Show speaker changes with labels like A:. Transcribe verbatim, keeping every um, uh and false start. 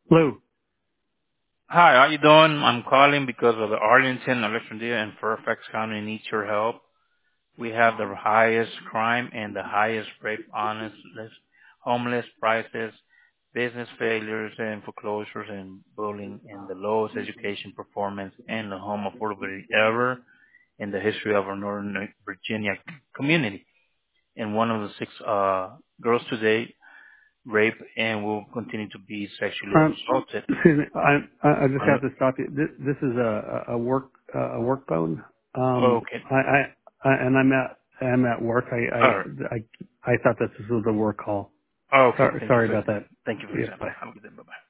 A: Lou.
B: Hi, how you doing? I'm calling because of the Arlington, Alexandria, and Fairfax County needs your help. We have the highest crime and the highest rape, honest, homeless prices, business failures and foreclosures and bullying, and the lowest education performance and the home affordability ever in the history of our Northern Virginia community. And one of the six uh, girls today raped and will continue to be sexually
A: Um,
B: assaulted.
A: excuse me. I, I I just have to stop you. This, this is a, a work uh, a work phone. Um,
B: Okay.
A: I, I, I and I'm at I'm at work. I I
B: All right.
A: I, I thought that this was a work call.
B: Okay.
A: Sorry
B: Thank you
A: sorry
B: for your
A: about
B: time.
A: that.
B: Thank you for your
A: Yeah.
B: time.
A: Bye.
B: Have a good day. Bye-bye.